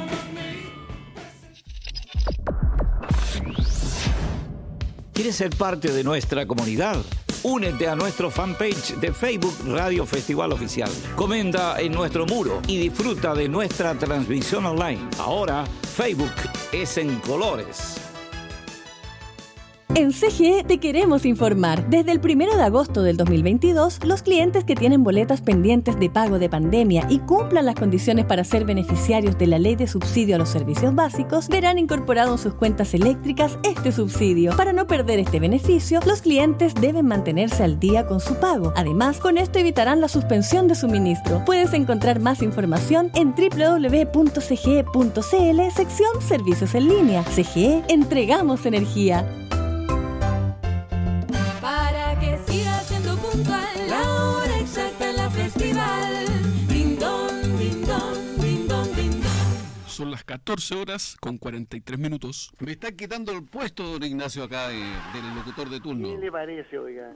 ¿Quieres ser parte de nuestra comunidad? Únete a nuestro fanpage de Facebook Radio Festival Oficial. Comenta en nuestro muro y disfruta de nuestra transmisión online. Ahora, Facebook es en colores. En CGE te queremos informar. Desde el 1 de agosto del 2022, los clientes que tienen boletas pendientes de pago de pandemia y cumplan las condiciones para ser beneficiarios de la Ley de Subsidio a los Servicios Básicos verán incorporado en sus cuentas eléctricas este subsidio. Para no perder este beneficio, los clientes deben mantenerse al día con su pago. Además, con esto evitarán la suspensión de suministro. Puedes encontrar más información en www.cge.cl, sección Servicios en línea. CGE, entregamos energía. Son las 14 horas con 43 minutos. Me están quitando el puesto, don Ignacio, acá del locutor de turno. ¿Qué le parece, oiga?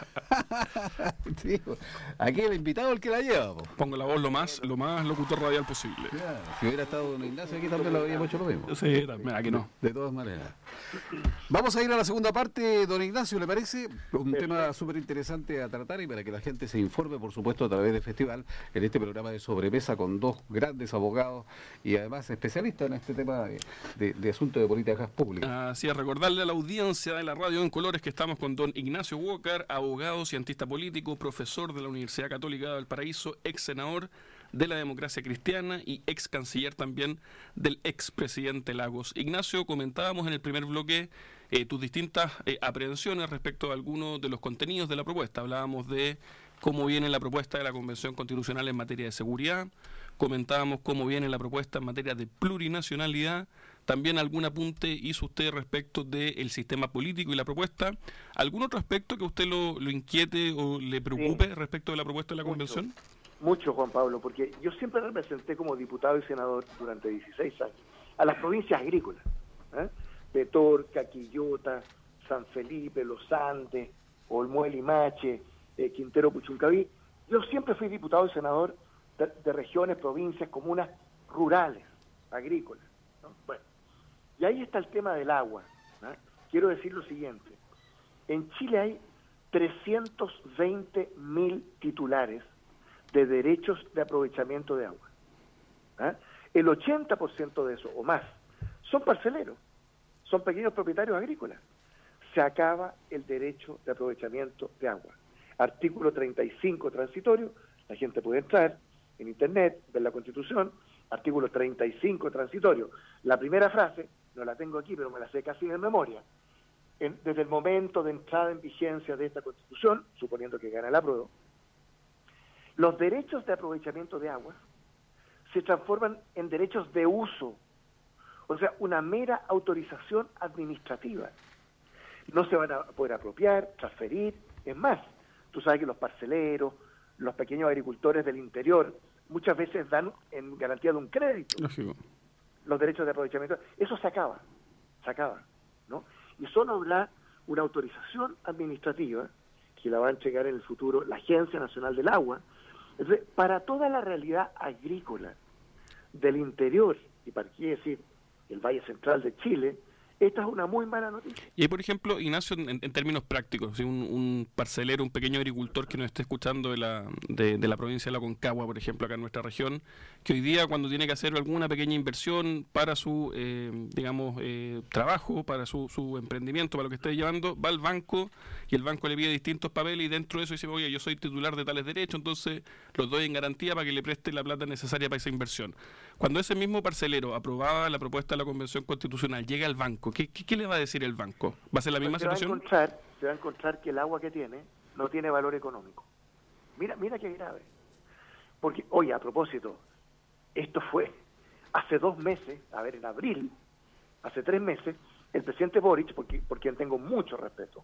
Sí, aquí el invitado es el que la lleva. Po. Pongo la voz lo más locutor radial posible. Claro, si hubiera estado don Ignacio aquí también lo habríamos hecho lo mismo. Sí, también, aquí no. De todas maneras. Vamos a ir a la segunda parte, don Ignacio, ¿le parece? Un tema súper interesante a tratar y para que la gente se informe, por supuesto, a través del festival, en este programa de sobremesa con dos grandes abogados y además especialistas en este tema de asuntos de políticas públicas. Así es, recordarle a la audiencia de la radio en colores que estamos con don Ignacio Walker, abogado, cientista político, profesor de la Universidad Católica de Valparaíso, ex senador de la Democracia Cristiana y ex canciller también del ex presidente Lagos. Ignacio, comentábamos en el primer bloque tus distintas aprehensiones respecto a algunos de los contenidos de la propuesta. Hablábamos de cómo viene la propuesta de la Convención Constitucional en materia de seguridad, comentábamos cómo viene la propuesta en materia de plurinacionalidad, también algún apunte hizo usted respecto del sistema político y la propuesta. ¿Algún otro aspecto que usted lo inquiete o le preocupe respecto de la propuesta de la Convención? Mucho, Juan Pablo, porque yo siempre representé como diputado y senador durante 16 años a las provincias agrícolas, Petorca, Quillota, San Felipe, Los Andes, Olmué, Limache, Quintero, Puchuncaví. Yo siempre fui diputado y senador de regiones, provincias, comunas rurales, agrícolas, ¿no? Bueno, y ahí está el tema del agua, ¿no? Quiero decir lo siguiente: en Chile hay 320.000 titulares de derechos de aprovechamiento de agua. El 80% de eso, o más, son parceleros, son pequeños propietarios agrícolas. Se acaba el derecho de aprovechamiento de agua. Artículo 35 transitorio, la gente puede entrar en internet, ver la Constitución, artículo 35 transitorio. La primera frase, no la tengo aquí, pero me la sé casi de memoria. Desde el momento de entrada en vigencia de esta Constitución, suponiendo que gana el apruebo, los derechos de aprovechamiento de agua se transforman en derechos de uso, o sea, una mera autorización administrativa. No se van a poder apropiar, transferir, es más, tú sabes que los parceleros, los pequeños agricultores del interior, muchas veces dan en garantía de un crédito. Lógico. Los derechos de aprovechamiento, eso se acaba, ¿no? Y solo habrá una autorización administrativa que la va a entregar en el futuro la Agencia Nacional del Agua. Entonces, para toda la realidad agrícola del interior, y para qué decir el Valle Central de Chile, esta es una muy mala noticia. Y ahí, por ejemplo, Ignacio, en términos prácticos, ¿sí? un parcelero, un pequeño agricultor que nos esté escuchando de la provincia de la Aconcagua, por ejemplo, acá en nuestra región, que hoy día cuando tiene que hacer alguna pequeña inversión para su, trabajo, para su emprendimiento, para lo que esté llevando, va al banco y el banco le pide distintos papeles y dentro de eso dice, oye, yo soy titular de tales derechos, entonces los doy en garantía para que le preste la plata necesaria para esa inversión. Cuando ese mismo parcelero aprobaba la propuesta de la Convención Constitucional, llega al banco, ¿Qué le va a decir el banco? ¿Va a ser la misma situación? Se va a encontrar que el agua que tiene no tiene valor económico. Mira qué grave. Porque, oye, a propósito, esto fue hace 2 meses, en abril, hace 3 meses, el presidente Boric, por quien tengo mucho respeto,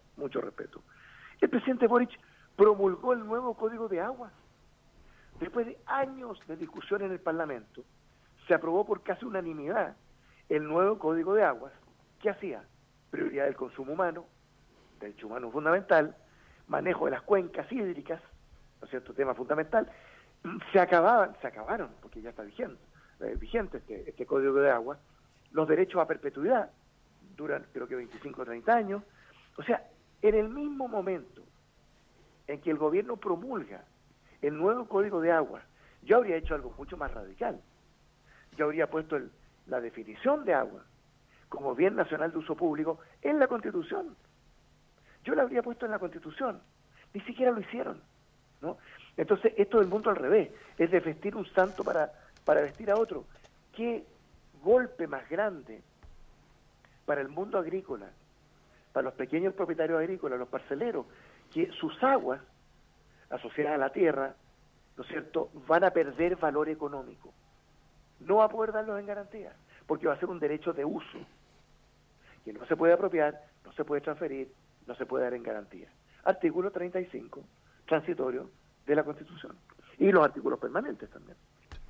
el presidente Boric promulgó el nuevo Código de Agua. Después de años de discusión en el Parlamento, se aprobó por casi unanimidad el nuevo Código de Aguas. ¿Qué hacía? Prioridad del consumo humano, derecho humano fundamental, manejo de las cuencas hídricas, ¿no es cierto?, tema fundamental. Se acabaron, porque ya está vigente este Código de Agua, los derechos a perpetuidad, duran creo que 25 o 30 años. O sea, en el mismo momento en que el gobierno promulga el nuevo Código de Agua, yo habría hecho algo mucho más radical. Yo habría puesto la definición de agua como bien nacional de uso público en la Constitución. Yo la habría puesto en la Constitución. Ni siquiera lo hicieron, ¿no? Entonces, esto del mundo al revés, es de vestir un santo para vestir a otro. ¿Qué golpe más grande para el mundo agrícola, para los pequeños propietarios agrícolas, los parceleros, que sus aguas asociadas a la tierra, ¿no es cierto?, van a perder valor económico? No va a poder darlos en garantía, porque va a ser un derecho de uso, que no se puede apropiar, no se puede transferir, no se puede dar en garantía. Artículo 35, transitorio de la Constitución. Y los artículos permanentes también.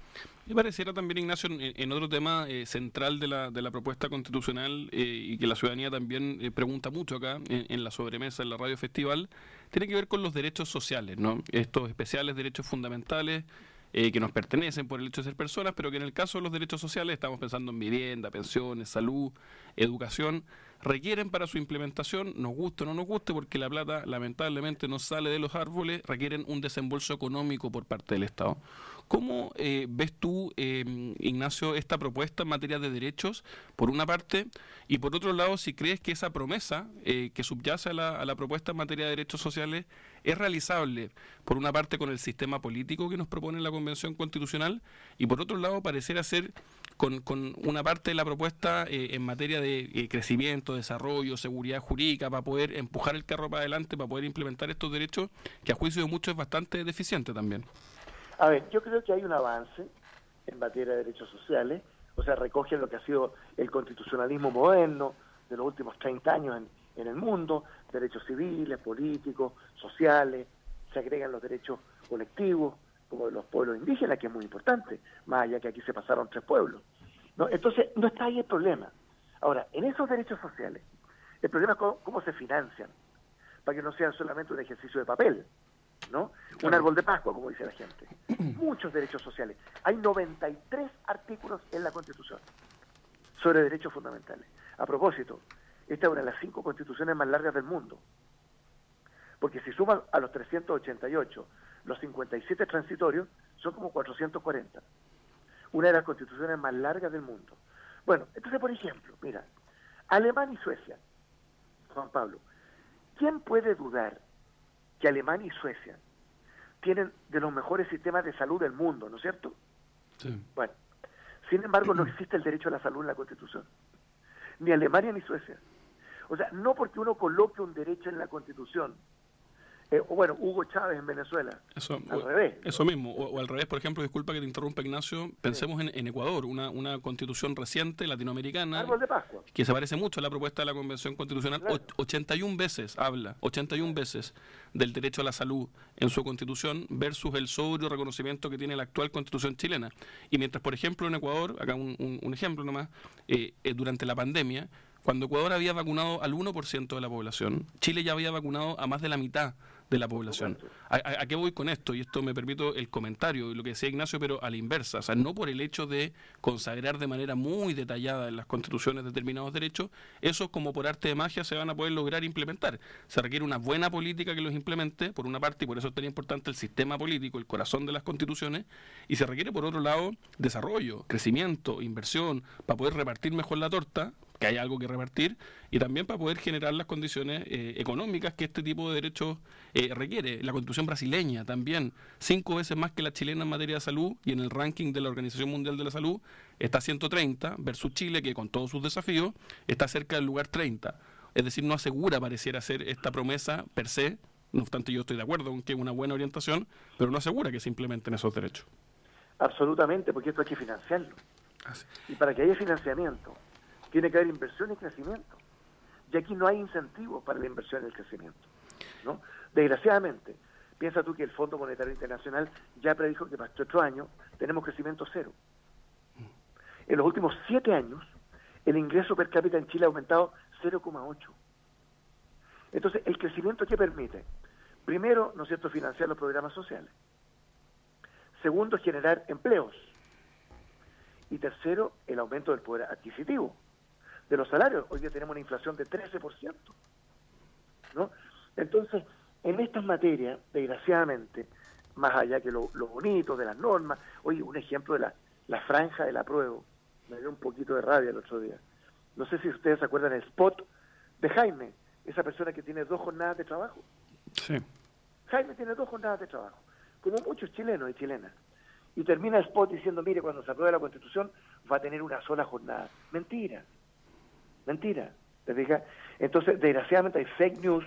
Me pareciera también, Ignacio, en otro tema central de la propuesta constitucional y que la ciudadanía también pregunta mucho acá en la sobremesa, en la Radio Festival, tiene que ver con los derechos sociales, ¿no? Estos especiales derechos fundamentales que nos pertenecen por el hecho de ser personas, pero que en el caso de los derechos sociales, estamos pensando en vivienda, pensiones, salud, educación, requieren para su implementación, nos guste o no nos guste, porque la plata lamentablemente no sale de los árboles, requieren un desembolso económico por parte del Estado. ¿Cómo ves tú, Ignacio, esta propuesta en materia de derechos, por una parte, y por otro lado, si crees que esa promesa que subyace a la propuesta en materia de derechos sociales es realizable, por una parte, con el sistema político que nos propone la Convención Constitucional, y por otro lado, pareciera ser con una parte de la propuesta en materia de crecimiento, desarrollo, seguridad jurídica, para poder empujar el carro para adelante, para poder implementar estos derechos, que a juicio de muchos es bastante deficiente también? A ver, yo creo que hay un avance en materia de derechos sociales, o sea, recoge lo que ha sido el constitucionalismo moderno de los últimos 30 años en el mundo, derechos civiles, políticos, sociales, se agregan los derechos colectivos, como de los pueblos indígenas, que es muy importante, más allá que aquí se pasaron 3 pueblos, ¿no? Entonces, no está ahí el problema. Ahora, en esos derechos sociales, el problema es cómo se financian, para que no sean solamente un ejercicio de papel, ¿no? Un árbol de Pascua, como dice la gente. Muchos derechos sociales. Hay 93 artículos en la Constitución sobre derechos fundamentales. A propósito, esta es una de las 5 constituciones más largas del mundo, porque si suman a los 388 los 57 transitorios, son como 440. Una de las constituciones más largas del mundo. Bueno, entonces, por ejemplo, mira, Alemania y Suecia, Juan Pablo, ¿quién puede dudar que Alemania y Suecia tienen de los mejores sistemas de salud del mundo, ¿no es cierto? Sí. Bueno, sin embargo, no existe el derecho a la salud en la Constitución. Ni Alemania ni Suecia. O sea, no porque uno coloque un derecho en la Constitución, Hugo Chávez en Venezuela, al revés. Eso mismo, o al revés, por ejemplo, disculpa que te interrumpa, Ignacio, pensemos en Ecuador, una constitución reciente, latinoamericana, Árbol de Pascua, que se parece mucho a la propuesta de la Convención Constitucional. Claro. 81 veces habla, 81 veces del derecho a la salud en su constitución versus el sobrio reconocimiento que tiene la actual constitución chilena. Y mientras, por ejemplo, en Ecuador, acá un ejemplo nomás, durante la pandemia, cuando Ecuador había vacunado al 1% de la población, Chile ya había vacunado a más de la mitad de la población. ¿A qué voy con esto? Y esto me permito el comentario, lo que decía Ignacio, pero a la inversa. O sea, no por el hecho de consagrar de manera muy detallada en las constituciones determinados derechos, esos como por arte de magia se van a poder lograr implementar. Se requiere una buena política que los implemente, por una parte, y por eso es tan importante el sistema político, el corazón de las constituciones, y se requiere, por otro lado, desarrollo, crecimiento, inversión, para poder repartir mejor la torta, que hay algo que repartir, y también para poder generar las condiciones económicas que este tipo de derechos requiere. La Constitución brasileña también, 5 veces más que la chilena en materia de salud, y en el ranking de la Organización Mundial de la Salud está 130, versus Chile, que con todos sus desafíos está cerca del lugar 30. Es decir, no asegura, pareciera ser, esta promesa per se. No obstante, yo estoy de acuerdo con que es una buena orientación, pero no asegura que se implementen esos derechos. Absolutamente, porque esto hay que financiarlo. Y para que haya financiamiento, tiene que haber inversión y crecimiento. Y aquí no hay incentivos para la inversión y el crecimiento, ¿no? Desgraciadamente, piensa tú que el Fondo Monetario Internacional ya predijo que para este otro año tenemos crecimiento cero. En los últimos 7 años, el ingreso per cápita en Chile ha aumentado 0,8. Entonces, ¿el crecimiento qué permite? Primero, ¿no es cierto?, financiar los programas sociales. Segundo, generar empleos. Y tercero, el aumento del poder adquisitivo de los salarios. Hoy día tenemos una inflación de 13%, ¿no? Entonces, en estas materias, desgraciadamente, más allá que lo bonito de las normas, oye, un ejemplo de la franja del apruebo, me dio un poquito de rabia el otro día. No sé si ustedes se acuerdan el spot de Jaime, esa persona que tiene 2 jornadas de trabajo. Sí. Jaime tiene 2 jornadas de trabajo, como muchos chilenos y chilenas. Y termina el spot diciendo, mire, cuando se apruebe la Constitución va a tener una sola jornada. Mentira, ¿te fijas? Entonces, desgraciadamente hay fake news,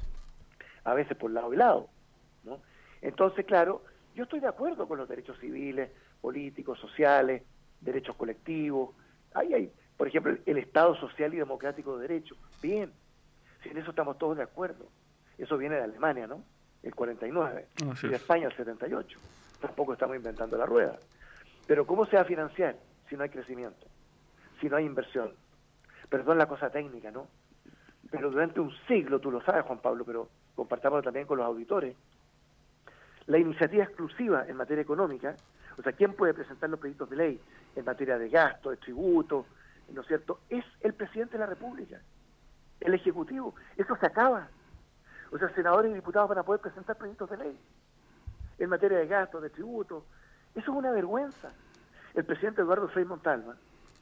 a veces por lado y lado, ¿no? Entonces, claro, yo estoy de acuerdo con los derechos civiles, políticos, sociales, derechos colectivos. Ahí hay, por ejemplo, el Estado social y democrático de derecho. Bien, si en eso estamos todos de acuerdo. Eso viene de Alemania, ¿no? El 49, y de España el 78. Tampoco estamos inventando la rueda. Pero ¿cómo se va a financiar si no hay crecimiento? Si no hay inversión. Perdón la cosa técnica, ¿no? Pero durante un siglo, tú lo sabes, Juan Pablo, pero compartámoslo también con los auditores, la iniciativa exclusiva en materia económica, o sea, ¿quién puede presentar los proyectos de ley en materia de gasto, de tributo, ¿no es cierto? Es el presidente de la República, el Ejecutivo. Eso se acaba. O sea, senadores y diputados van a poder presentar proyectos de ley en materia de gasto, de tributo. Eso es una vergüenza. El presidente Eduardo Frei Montalva,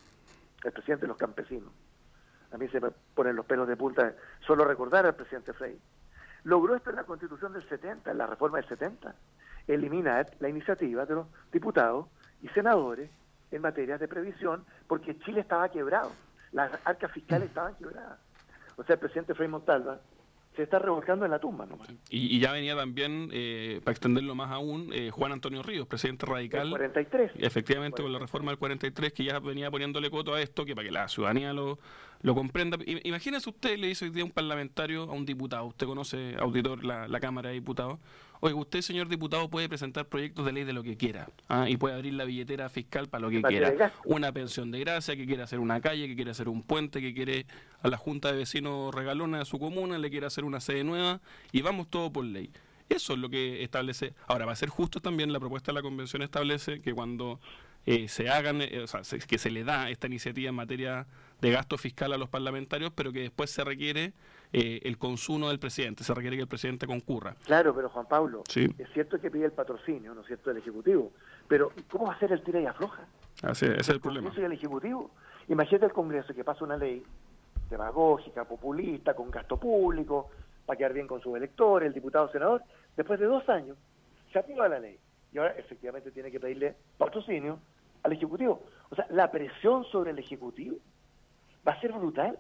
el presidente de los campesinos, a mí se me ponen los pelos de punta solo recordar al presidente Frei, logró esto en la Constitución del 70, en la reforma del 70, eliminar la iniciativa de los diputados y senadores en materia de previsión, porque Chile estaba quebrado, las arcas fiscales estaban quebradas. O sea, el presidente Frei Montalva se está revolcando en la tumba nomás. Y ya venía también, para extenderlo más aún, Juan Antonio Ríos, presidente radical. El 43. Efectivamente, con la reforma del 43, que ya venía poniéndole coto a esto, que para que la ciudadanía lo comprenda. Imagínese usted, le dice hoy día un parlamentario a un diputado, usted conoce, auditor, la Cámara de Diputados. Oiga, usted, señor diputado, puede presentar proyectos de ley de lo que quiera, y puede abrir la billetera fiscal para lo que quiera. Una pensión de gracia, que quiere hacer una calle, que quiere hacer un puente, que quiere a la Junta de Vecinos regalona de su comuna, le quiere hacer una sede nueva, y vamos todo por ley. Eso es lo que establece. Ahora, va a ser justo también, la propuesta de la Convención establece que cuando se hagan, que se le da esta iniciativa en materia de gasto fiscal a los parlamentarios, pero que después se requiere el consumo del presidente, se requiere que el presidente concurra. Claro, pero Juan Pablo, sí, es cierto que pide el patrocinio, ¿no es cierto?, del Ejecutivo, pero ¿cómo va a ser el tira y afloja? Ese es el problema. Y el Ejecutivo. Imagínate el Congreso que pasa una ley demagógica, populista, con gasto público, para quedar bien con sus electores, el diputado o senador, después de 2 años se aprueba la ley y ahora efectivamente tiene que pedirle patrocinio al Ejecutivo. O sea, la presión sobre el Ejecutivo va a ser brutal.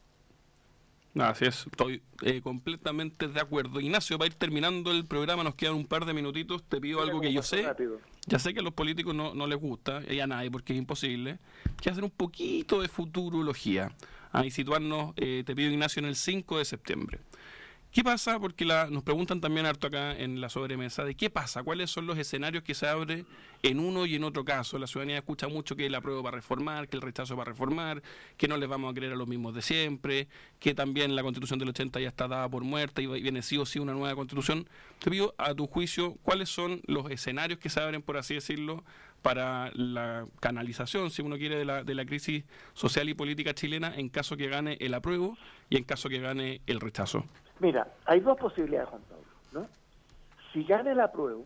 Así es, estoy completamente de acuerdo. Ignacio, para ir terminando el programa, nos quedan un par de minutitos, te pido algo que yo sé, ya sé que a los políticos no les gusta, y a nadie porque es imposible, que hacer un poquito de futurología, y situarnos, te pido, Ignacio, en el 5 de septiembre. ¿Qué pasa? Porque nos preguntan también harto acá en la sobremesa de qué pasa, cuáles son los escenarios que se abren en uno y en otro caso. La ciudadanía escucha mucho que el apruebo va a reformar, que el rechazo va a reformar, que no les vamos a creer a los mismos de siempre, que también la Constitución del 80 ya está dada por muerta y viene sí o sí una nueva Constitución. Te pido, a tu juicio, cuáles son los escenarios que se abren, por así decirlo, para la canalización, si uno quiere, de la crisis social y política chilena en caso que gane el apruebo y en caso que gane el rechazo. Mira, hay 2 posibilidades, Juan Pablo, ¿no? Si gana el apruebo,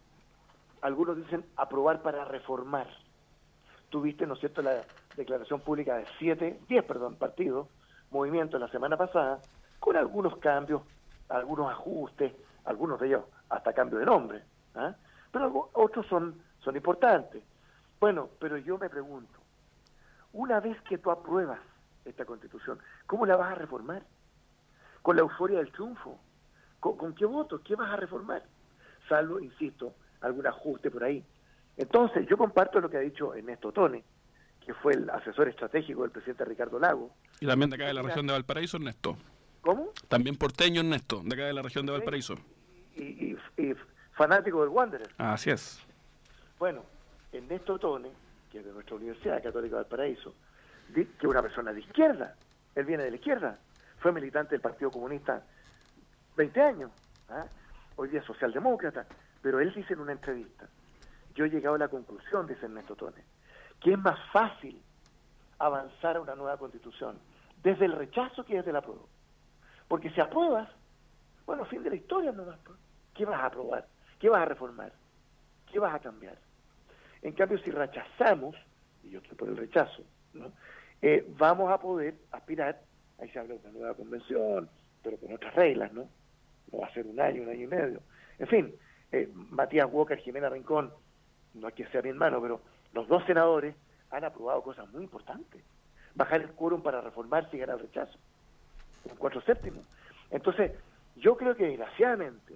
algunos dicen aprobar para reformar. Tuviste, ¿no es cierto?, la declaración pública de 10 partidos, movimientos la semana pasada, con algunos cambios, algunos ajustes, algunos de ellos hasta cambio de nombre, ¿eh? Pero otros son importantes. Bueno, pero yo me pregunto, una vez que tú apruebas esta Constitución, ¿cómo la vas a reformar? ¿Con la euforia del triunfo? ¿Con qué votos? ¿Qué vas a reformar? Salvo, insisto, algún ajuste por ahí. Entonces, yo comparto lo que ha dicho Ernesto Tone, que fue el asesor estratégico del presidente Ricardo Lagos. Y también de acá de la región de Valparaíso, Ernesto. ¿Cómo? También porteño, Ernesto, de acá de la región de Valparaíso. Y fanático del Wanderers. Así es. Bueno, Ernesto Tone, que es de nuestra Universidad Católica de Valparaíso, que es una persona de izquierda, él viene de la izquierda, fue militante del Partido Comunista 20 años, hoy día es socialdemócrata, pero él dice en una entrevista, yo he llegado a la conclusión, dice Ernesto Tone, que es más fácil avanzar a una nueva Constitución desde el rechazo que desde el apruebo. Porque si apruebas, bueno, fin de la historia nomás. ¿Qué vas a aprobar? ¿Qué vas a reformar? ¿Qué vas a cambiar? En cambio, si rechazamos, y yo estoy por el rechazo, ¿no? Vamos a poder aspirar, ahí se habla de una nueva convención, pero con otras reglas, ¿no? No va a ser un año y medio. En fin, Matías Walker, Jimena Rincón, no es que sea mi hermano, pero los 2 senadores han aprobado cosas muy importantes. Bajar el quórum para reformar si gana el rechazo, un 4/7. Entonces, yo creo que desgraciadamente,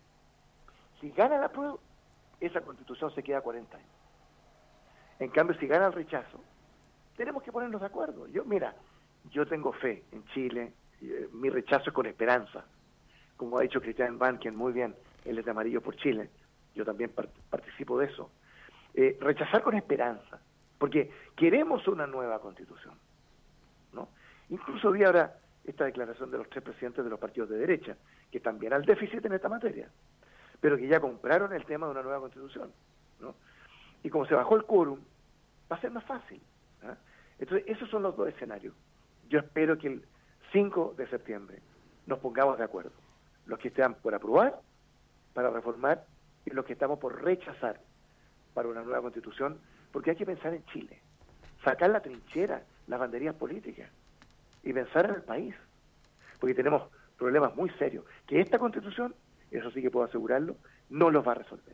si gana el apruebo, esa Constitución se queda a 40 años. En cambio, si gana el rechazo, tenemos que ponernos de acuerdo. Yo tengo fe en Chile, mi rechazo es con esperanza. Como ha dicho Cristian Banken, muy bien, él es de Amarillo por Chile, yo también participo de eso. rechazar con esperanza, porque queremos una nueva Constitución, ¿no? Incluso vi ahora esta declaración de los 3 presidentes de los partidos de derecha, que también al déficit en esta materia, pero que ya compraron el tema de una nueva Constitución, ¿no? Y como se bajó el quórum, va a ser más fácil, ¿eh? Entonces, esos son los 2 escenarios. Yo espero que el 5 de septiembre nos pongamos de acuerdo. Los que están por aprobar, para reformar, y los que estamos por rechazar para una nueva Constitución, porque hay que pensar en Chile, sacar la trinchera, las banderías políticas, y pensar en el país, porque tenemos problemas muy serios, que esta Constitución, eso sí que puedo asegurarlo, no los va a resolver.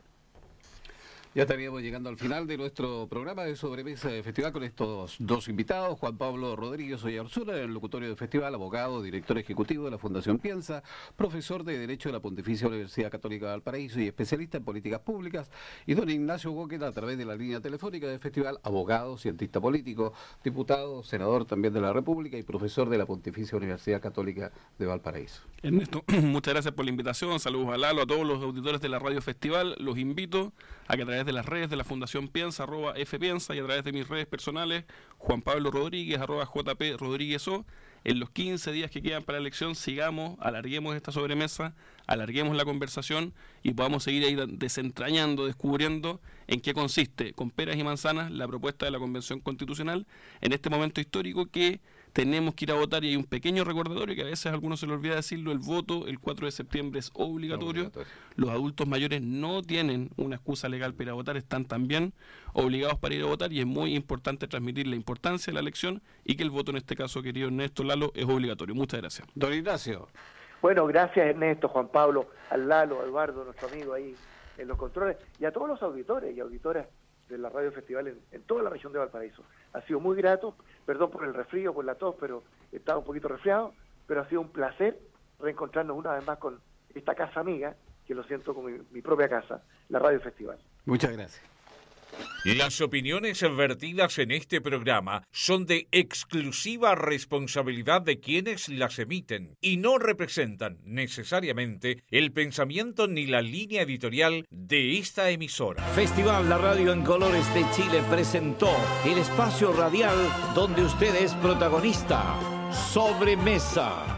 Ya estaríamos llegando al final de nuestro programa de Sobremesa de Festival con estos 2 invitados, Juan Pablo Rodríguez Oyarzún, el locutorio del festival, abogado, director ejecutivo de la Fundación Piensa, profesor de Derecho de la Pontificia Universidad Católica de Valparaíso y especialista en políticas públicas, y don Ignacio Boqueta, a través de la línea telefónica del festival, abogado, cientista político, diputado, senador también de la República y profesor de la Pontificia Universidad Católica de Valparaíso. Ernesto, muchas gracias por la invitación, saludos a Lalo, a todos los auditores de la Radio Festival, los invito a que a través de las redes de la Fundación Piensa, @fpiensa, y a través de mis redes personales, Juan Pablo Rodríguez, @jprodríguezO, en los 15 días que quedan para la elección, sigamos, alarguemos esta sobremesa, alarguemos la conversación y podamos seguir ahí desentrañando, descubriendo en qué consiste, con peras y manzanas, la propuesta de la Convención Constitucional en este momento histórico que tenemos que ir a votar. Y hay un pequeño recordatorio que a veces a algunos se les olvida decirlo: el voto el 4 de septiembre es obligatorio. Los adultos mayores no tienen una excusa legal para ir a votar, están también obligados para ir a votar, y es muy importante transmitir la importancia de la elección y que el voto, en este caso, querido Ernesto, Lalo, es obligatorio. Muchas gracias. Don Ignacio. Bueno, gracias Ernesto, Juan Pablo, al Lalo, a Eduardo, nuestro amigo ahí en los controles, y a todos los auditores y auditoras de la Radio Festival en toda la región de Valparaíso. Ha sido muy grato, perdón por el resfrío, por la tos, pero estaba un poquito resfriado, pero ha sido un placer reencontrarnos una vez más con esta casa amiga, que lo siento como mi propia casa, la Radio Festival. Muchas gracias. Las opiniones vertidas en este programa son de exclusiva responsabilidad de quienes las emiten y no representan necesariamente el pensamiento ni la línea editorial de esta emisora. Festival La Radio en Colores de Chile presentó el espacio radial donde usted es protagonista. Sobremesa.